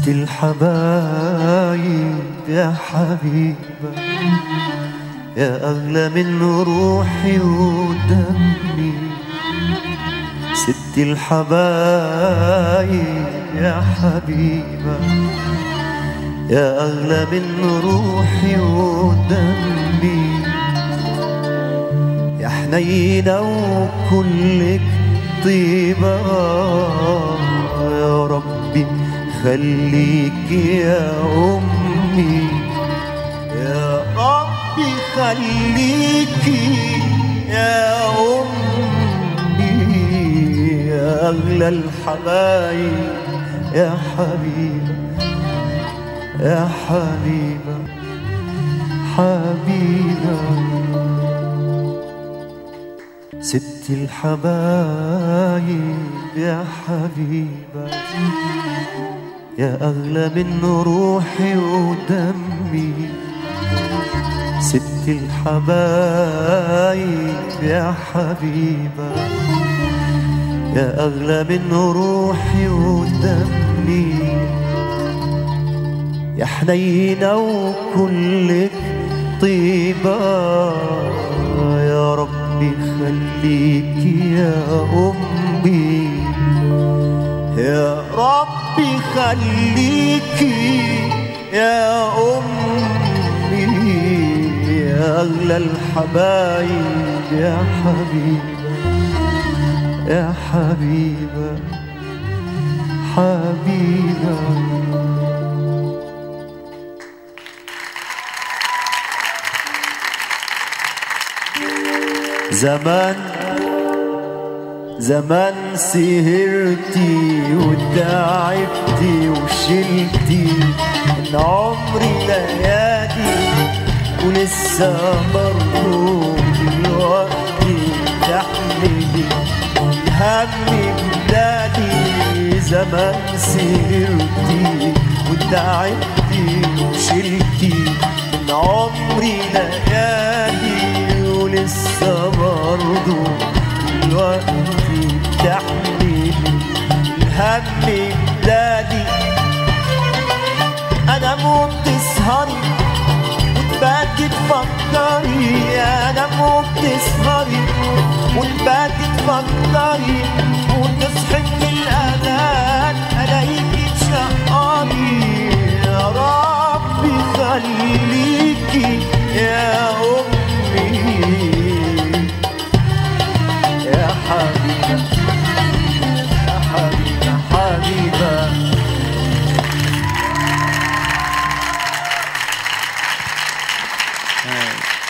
ست الحبايب يا حبيبة، يا أغلى من روحي ودمي. ست الحبايب يا حبيبة، يا أغلى من روحي ودمي. يا حنينة وكلك طيبة، يا ربي خليك يا أمي. يا ربي خليك يا أمي، يا أغلى الحبايب يا حبيبة، يا حبيبة حبيبة. ست الحبايب يا حبيبة، يا أغلى من روحي ودمي. ست الحبايب يا حبيبة، يا أغلى من روحي ودمي. يا حنينة وكلك طيبة، يا ربي خليك يا أمي. يا ربي خليك يا أمي، يا أغلى الحبايب يا حبيبة، يا حبيبة حبيبة. زمان زمان سهرتي وتعبتي وشلتي من عمري ليالي، ولسه برضه دلوقتي تحملي همي بلادي. زمان سهرتي وتعبتي وشلتي من عمري ليالي، ولسه برضه دلوقتي تحملي الهم بلادي. أنا موت تسهري وتباتي تفكري، أنا موت تسهري وتباتي تفكري، وتصحي من الأذان ألاقيكي تشقري. يا ربي خليكي يا أمي، يا حبيبة يا حبيبة حبيبة.